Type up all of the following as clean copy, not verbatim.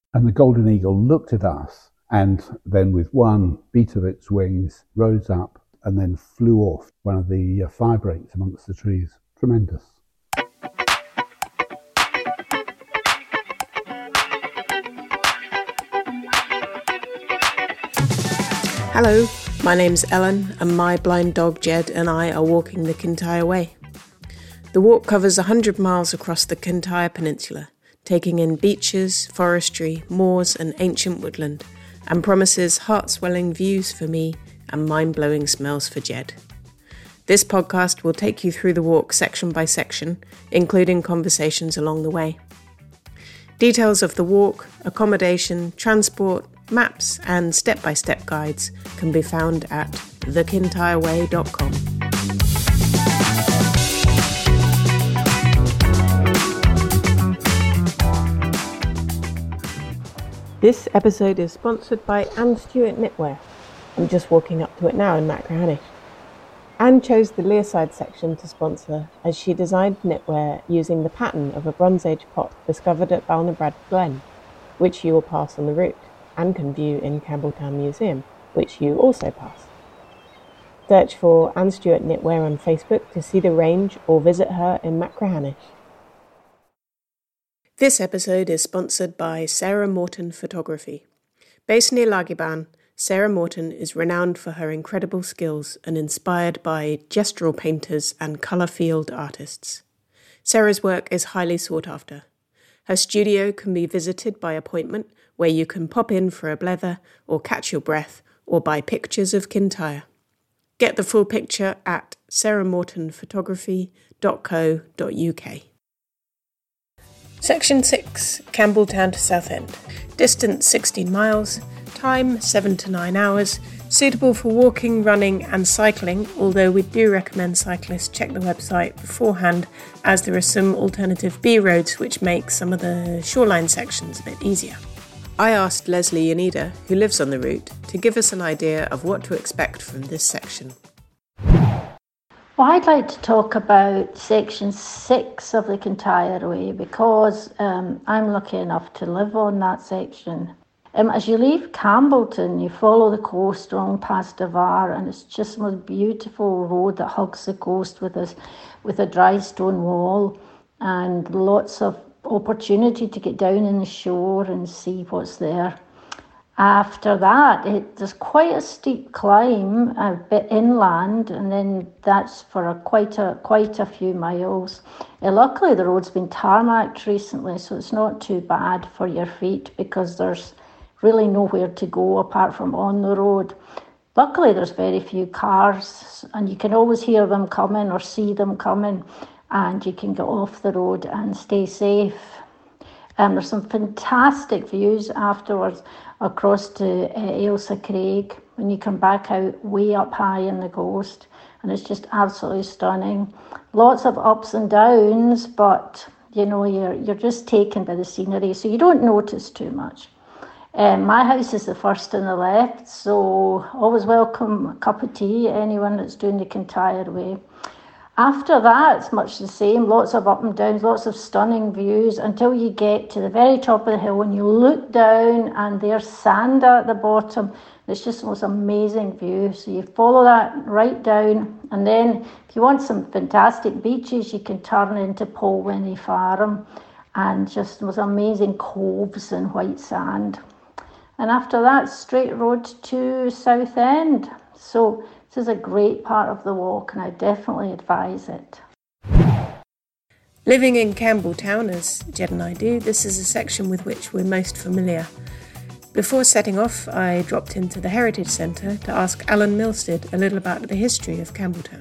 And the golden eagle looked at us and then with one beat of its wings rose up and then flew off one of the fire breaks amongst the trees. Tremendous. Hello, my name's Ellen and my blind dog Jed and I are walking the Kintyre Way. The walk covers 100 miles across the Kintyre Peninsula, taking in beaches, forestry, moors and ancient woodland, and promises heart-swelling views for me and mind-blowing smells for Jed. This podcast will take you through the walk section by section, including conversations along the way. Details of the walk, accommodation, transport, maps and step-by-step guides can be found at thekintyreway.com. This episode is sponsored by Anne Stewart Knitwear. I'm just walking up to it now in Machrihanish. Anne chose the Leaside section to sponsor as she designed knitwear using the pattern of a Bronze Age pot discovered at Balnabrad Glen, which you will pass on the route and can view in Campbelltown Museum, which you also pass. Search for Anne Stewart Knitwear on Facebook to see the range or visit her in Machrihanish. This episode is sponsored by Sarah Morton Photography. Based near Lagiban, Sarah Morton is renowned for her incredible skills and inspired by gestural painters and colour field artists. Sarah's work is highly sought after. Her studio can be visited by appointment, where you can pop in for a blether or catch your breath or buy pictures of Kintyre. Get the full picture at sarahmortonphotography.co.uk. Section 6, Campbelltown to Southend. Distance 16 miles, time 7 to 9 hours, suitable for walking, running and cycling, although we do recommend cyclists check the website beforehand as there are some alternative B roads which make some of the shoreline sections a bit easier. I asked Leslie Yanida, who lives on the route, to give us an idea of what to expect from this section. Well, I'd like to talk about section 6 of the Kintyre Way because I'm lucky enough to live on that section. As you leave Campbelltown, you follow the coast along past Davar, and it's just the most beautiful road that hugs the coast with a dry stone wall and lots of opportunity to get down in the shore and see what's there. After that, there's quite a steep climb, a bit inland, and then that's for quite a few miles. Luckily, the road's been tarmacked recently, so it's not too bad for your feet because there's really nowhere to go apart from on the road. Luckily, there's very few cars, and you can always hear them coming or see them coming, and you can get off the road and stay safe. There's some fantastic views afterwards across to Ailsa Craig when you come back out way up high in the coast, and it's just absolutely stunning. Lots of ups and downs, but you know you're just taken by the scenery, so you don't notice too much. My house is the first on the left, so always welcome a cup of tea, anyone that's doing the Kintyre Way. After that, it's much the same, lots of up and downs, lots of stunning views until you get to the very top of the hill and you look down and there's Sanda at the bottom. It's just the most amazing view. So you follow that right down, and then if you want some fantastic beaches, you can turn into Polwhinny Farm and just the most amazing coves and white sand. And after that, straight road to Southend. So this is a great part of the walk and I definitely advise it. Living in Campbelltown, as Jed and I do, this is a section with which we're most familiar. Before setting off, I dropped into the Heritage Centre to ask Alan Milstead a little about the history of Campbelltown.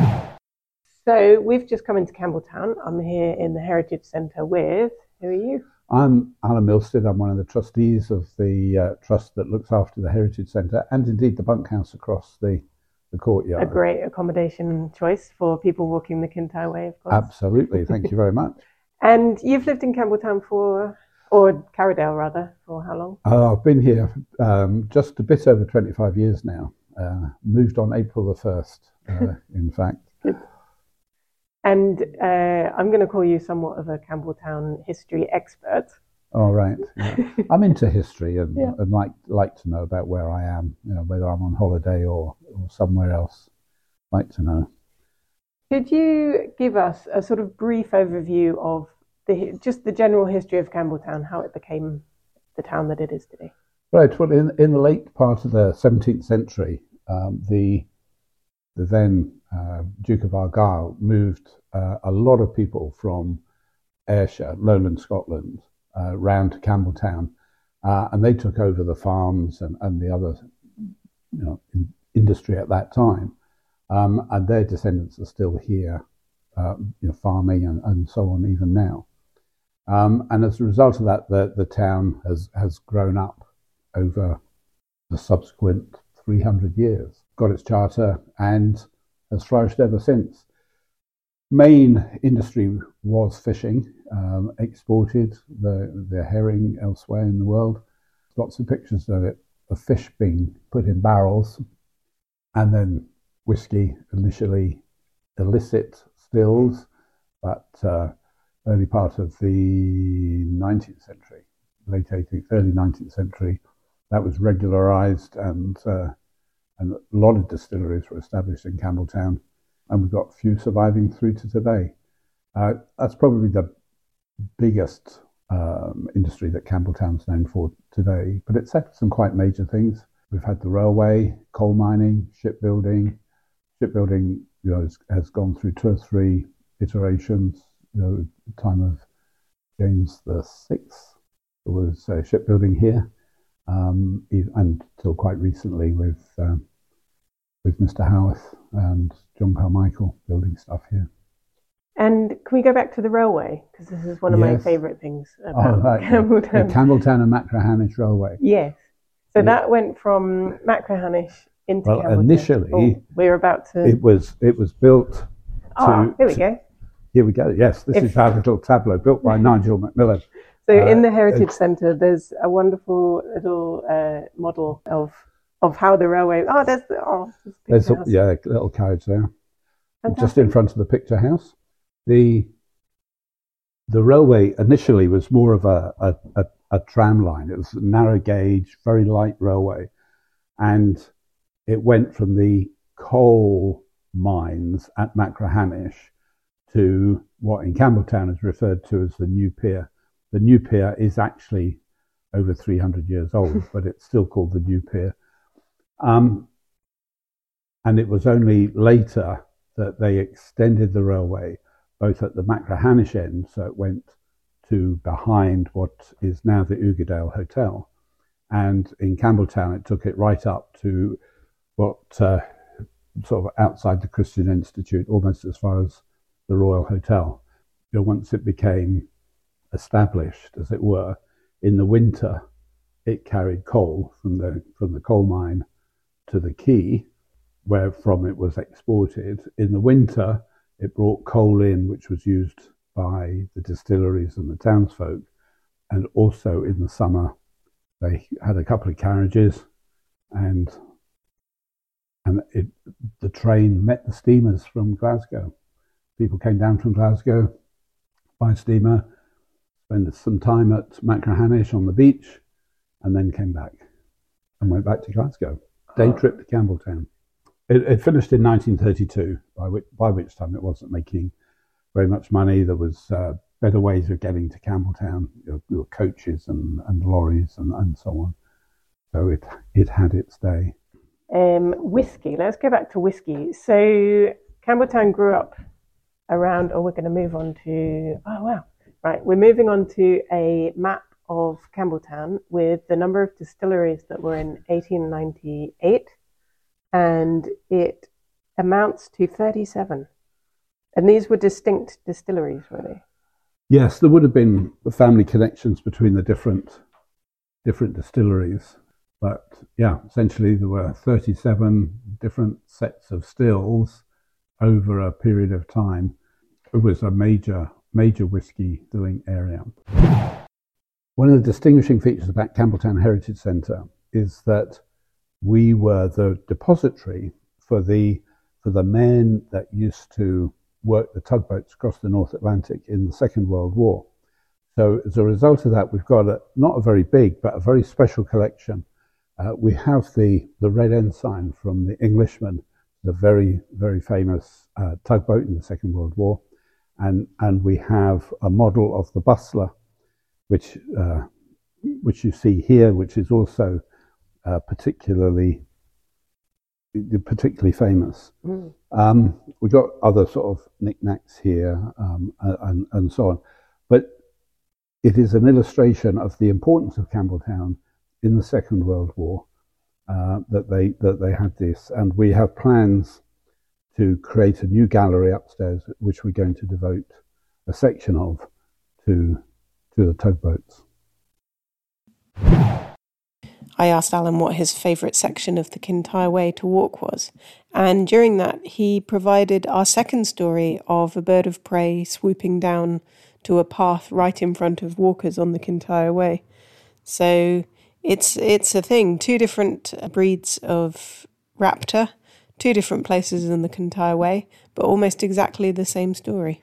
So we've just come into Campbelltown. I'm here in the Heritage Centre with, who are you? I'm Alan Milstead. I'm one of the trustees of the trust that looks after the Heritage Centre and indeed the bunkhouse across the courtyard. A great accommodation choice for people walking the Kintyre Way, of course. Absolutely. Thank you very much. And you've lived in Campbelltown or Carradale rather, for how long? I've been here just a bit over 25 years now. Moved on April the 1st, in fact. Good. And I'm going to call you somewhat of a Campbelltown history expert. Oh, right. Yeah. I'm into history and, Yeah. and like to know about where I am, whether I'm on holiday or somewhere else. Like to know. Could you give us a sort of brief overview of just the general history of Campbelltown, how it became the town that it is today? Right. Well, in the late part of the 17th century, the then Duke of Argyll moved a lot of people from Ayrshire, lowland Scotland, round to Campbelltown, and they took over the farms and the other industry at that time. And their descendants are still here, farming and so on even now. And as a result of that, the town has grown up over the subsequent 300 years, got its charter, and has flourished ever since. Main industry was fishing, exported the herring elsewhere in the world. Lots of pictures of it, of fish being put in barrels, and then whiskey, initially illicit stills, but early part of the 19th century, late 18th, early 19th century, that was regularized, and a lot of distilleries were established in Campbelltown, and we've got a few surviving through to today. That's probably the biggest industry that Campbelltown's known for today, but it's had some quite major things. We've had the railway, coal mining, shipbuilding. Shipbuilding, has gone through 2 or 3 iterations. The time of James VI, there was shipbuilding here, and until quite recently with Mr. Howarth and John Carmichael building stuff here. And can we go back to the railway? Because this is one of my favourite things about Campbelltown. The Campbelltown and Machrihanish Railway. Yes. So that went from Machrihanish into Campbelltown. Initially, we're about to... It was built here we go. Here we go, yes. This is our little tableau built by Nigel Macmillan. So in the Heritage Centre, there's a wonderful little model of how the railway... there's a little carriage there. Fantastic. Just in front of the picture house. The railway initially was more of a tram line. It was a narrow gauge, very light railway. And it went from the coal mines at Machrihanish to what in Campbelltown is referred to as the New Pier. The New Pier is actually over 300 years old, but it's still called the New Pier. And it was only later that they extended the railway, both at the Machrihanish end, so it went to behind what is now the Ugadale Hotel. And in Campbelltown, it took it right up to what sort of outside the Christian Institute, almost as far as the Royal Hotel. Once it became established, as it were, in the winter, it carried coal from the coal mine to the quay, where from it was exported. In the winter, it brought coal in, which was used by the distilleries and the townsfolk. And also in the summer, they had a couple of carriages, and the train met the steamers from Glasgow. People came down from Glasgow by steamer, spent some time at Machrihanish on the beach, and then came back and went back to Glasgow. Day trip to Campbelltown. It finished in 1932, by which time it wasn't making very much money. There was better ways of getting to Campbelltown. There were coaches and lorries and so on. So it had its day. Whiskey. Let's go back to whiskey. So Campbelltown grew up around, we're going to move on to, right, we're moving on to a map of Campbelltown with the number of distilleries that were in 1898, and it amounts to 37. And these were distinct distilleries, were they? Yes, there would have been the family connections between the different distilleries. But yeah, essentially there were 37 different sets of stills over a period of time. It was a major whiskey distilling area. One of the distinguishing features about Campbelltown Heritage Centre is that we were the depository for the men that used to work the tugboats across the North Atlantic in the Second World War. So as a result of that, we've got not a very big, but a very special collection. We have the Red Ensign from the Englishman, the very, very famous tugboat in the Second World War. And we have a model of the Bustler, which you see here, which is also particularly famous. We've got other sort of knickknacks here and so on. But it is an illustration of the importance of Campbelltown in the Second World War, that they had this. And we have plans to create a new gallery upstairs, which we're going to devote a section of to the tugboats. I asked Alan what his favourite section of the Kintyre Way to walk was, and during that he provided our second story of a bird of prey swooping down to a path right in front of walkers on the Kintyre Way. So it's a thing, 2 different breeds of raptor, 2 different places in the Kintyre Way, but almost exactly the same story.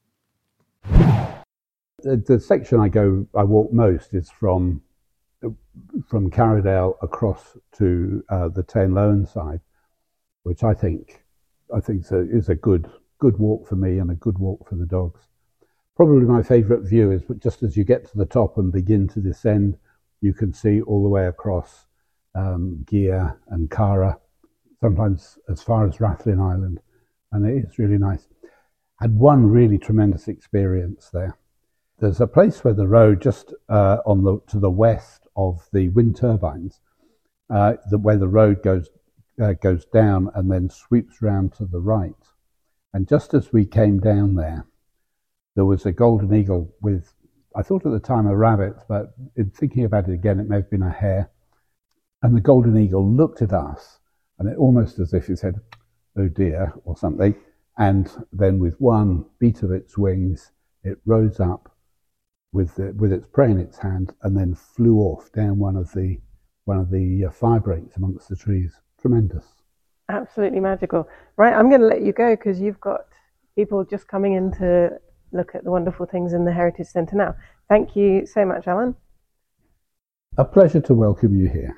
The section I walk most is from Carradale across to the Tainloan side, which I think is a good walk for me and a good walk for the dogs. Probably my favourite view is just as you get to the top and begin to descend, you can see all the way across Gir and Cara, sometimes as far as Rathlin Island, and it is really nice. Had one really tremendous experience there. There's a place where the road just to the west of the wind turbines, where the road goes down and then sweeps round to the right. And just as we came down there was a golden eagle with, I thought at the time, a rabbit, but in thinking about it again, it may have been a hare. And the golden eagle looked at us, and it almost as if it said, "Oh dear," or something. And then with one beat of its wings, it rose up with its prey in its hand, and then flew off down one of the fire breaks amongst the trees. Tremendous. Absolutely magical. Right, I'm going to let you go because you've got people just coming in to look at the wonderful things in the Heritage Centre now. Thank you so much, Alan. A pleasure to welcome you here.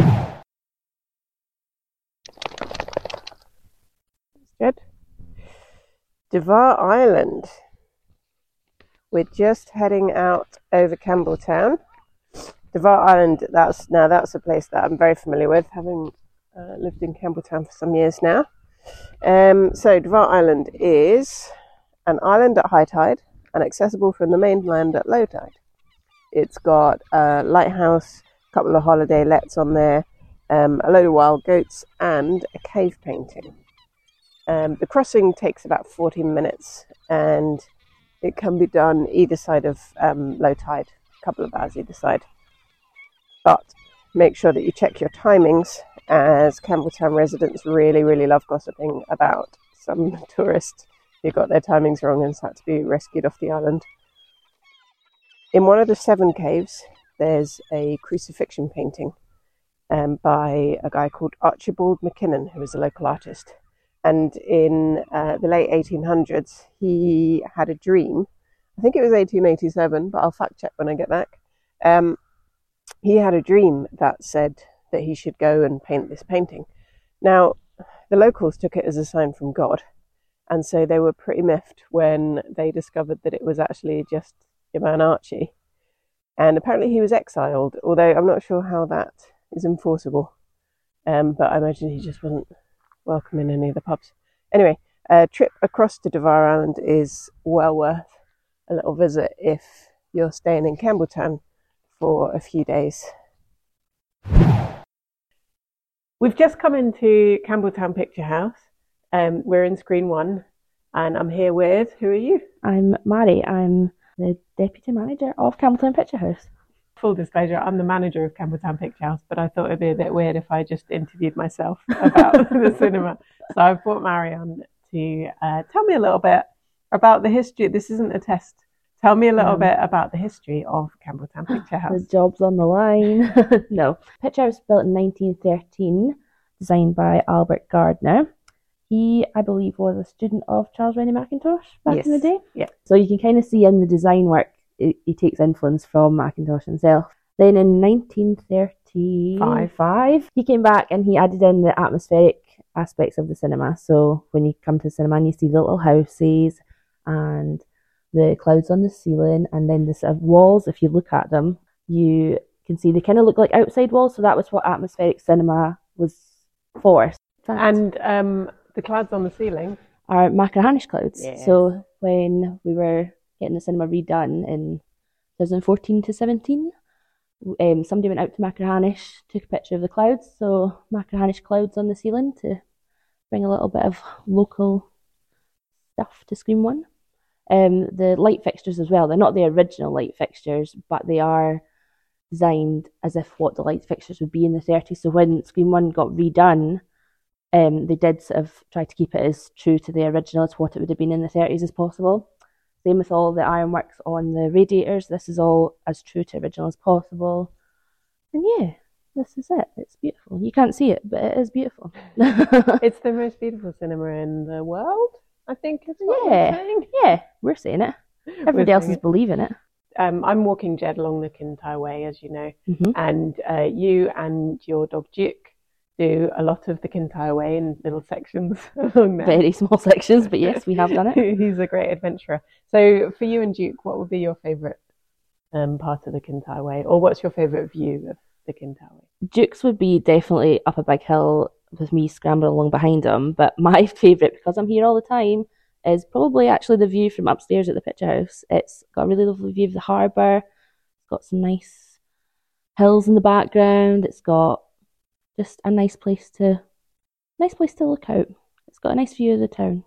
Good. Devar Island. We're just heading out over Campbelltown. Devar Island, that's a place that I'm very familiar with, having lived in Campbelltown for some years now. So Devar Island is an island at high tide and accessible from the mainland at low tide. It's got a lighthouse, a couple of holiday lets on there, a load of wild goats, and a cave painting. The crossing takes about 14 minutes, and it can be done either side of low tide, a couple of hours either side. But make sure that you check your timings, as Campbelltown residents really, really love gossiping about some tourists who got their timings wrong and had to be rescued off the island. In one of the 7 caves, there's a crucifixion painting by a guy called Archibald McKinnon, who was a local artist. And in the late 1800s, he had a dream. I think it was 1887, but I'll fact check when I get back. He had a dream that said that he should go and paint this painting. Now, the locals took it as a sign from God, and so they were pretty miffed when they discovered that it was actually just your man Archie. And apparently he was exiled, although I'm not sure how that is enforceable. But I imagine he just wasn't welcome in any of the pubs. Anyway, a trip across to Devar Island is well worth a little visit if you're staying in Campbelltown for a few days. We've just come into Campbelltown Picture House. We're in Screen 1, and I'm here with, who are you? I'm Mary. I'm the Deputy Manager of Campbelltown Picture House. Full disclosure, I'm the manager of Campbelltown Picture House, but I thought it'd be a bit weird if I just interviewed myself about the cinema. So I've brought Mary on to tell me a little bit about the history. This isn't a test. Tell me a little bit about the history of Campbelltown Picture House. The job's on the line. No. Picture House was built in 1913, designed by Albert Gardner. He, I believe, was a student of Charles Rennie Mackintosh back in the day. Yeah. So you can kind of see in the design work he takes influence from Mackintosh himself. Then in 1935, he came back and he added in the atmospheric aspects of the cinema. So when you come to the cinema and you see the little houses and the clouds on the ceiling, and then the sort of walls, if you look at them, you can see they kind of look like outside walls. So that was what atmospheric cinema was for. And the clouds on the ceiling are Machrihanish clouds. Yeah. So when we were getting the cinema redone in 2014 to 17, somebody went out to Machrihanish, took a picture of the clouds. So Machrihanish clouds on the ceiling to bring a little bit of local stuff to Screen One. The light fixtures as well, they're not the original light fixtures, but they are designed as if what the light fixtures would be in the 30s. So when Screen One got redone, they did sort of try to keep it as true to the original as what it would have been in the 30s as possible. Same with all the ironworks on the radiators. This is all as true to original as possible. And yeah, this is it. It's beautiful. You can't see it, but it is beautiful. It's the most beautiful cinema in the world, I think is what we're saying. Yeah, we're saying it. Everybody else is believing it. I'm walking Jed along the Kintyre Way, as you know, Mm-hmm. and you and your dog Duke do a lot of the Kintyre Way in little sections along there. Very small sections, but yes, we have done it. He's a great adventurer. So for you and Duke, what would be your favourite part of the Kintyre Way, or what's your favourite view of the Kintyre Way? Duke's would be definitely up a big hill with me scrambling along behind him, but my favourite, because I'm here all the time, is probably actually the view from upstairs at the Picture House. It's got a really lovely view of the harbour. It's got some nice hills in the background. It's got just a nice place to look out. It's got a nice view of the town.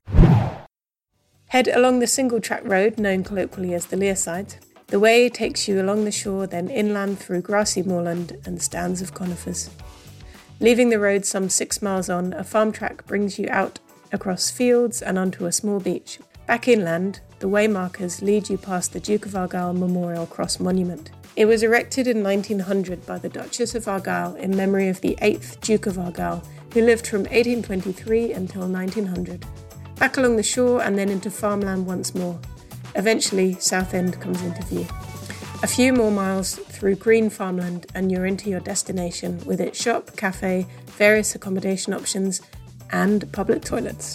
Head along the single-track road, known colloquially as the Leaside. The way takes you along the shore, then inland through grassy moorland and stands of conifers. Leaving the road some 6 miles on, a farm track brings you out across fields and onto a small beach. Back inland, the way markers lead you past the Duke of Argyll Memorial Cross Monument. It was erected in 1900 by the Duchess of Argyll in memory of the 8th Duke of Argyll, who lived from 1823 until 1900. Back along the shore and then into farmland once more. Eventually, Southend comes into view. A few more miles through green farmland and you're into your destination with its shop, cafe, various accommodation options and public toilets.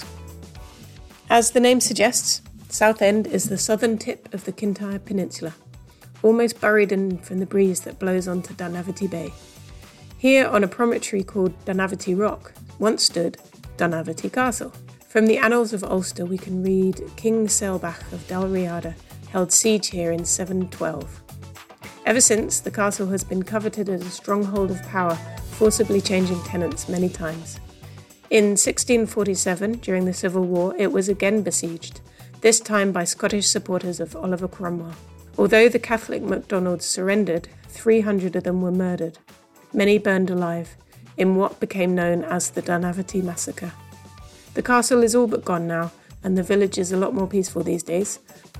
As the name suggests, Southend is the southern tip of the Kintyre Peninsula, almost buried in from the breeze that blows onto Dunavity Bay. Here on a promontory called Dunavity Rock once stood Dunavity Castle. From the annals of Ulster we can read King Selbach of Dalriada held siege here in 712. Ever since, the castle has been coveted as a stronghold of power, forcibly changing tenants many times. In 1647, during the Civil War, it was again besieged, this time by Scottish supporters of Oliver Cromwell. Although the Catholic MacDonalds surrendered, 300 of them were murdered, many burned alive, in what became known as the Dunavity Massacre. The castle is all but gone now, and the village is a lot more peaceful these days.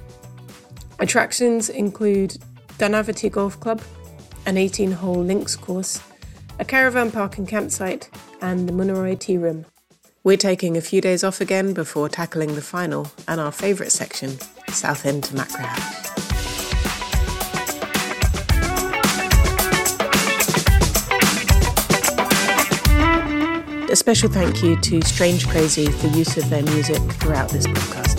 Attractions include Dunavity Golf Club, an 18-hole links course, a caravan park and campsite, and the Munneroy Tea Room. We're taking a few days off again before tackling the final and our favourite section, Southend to Machrihanish. A special thank you to Strange Crazy for use of their music throughout this podcast.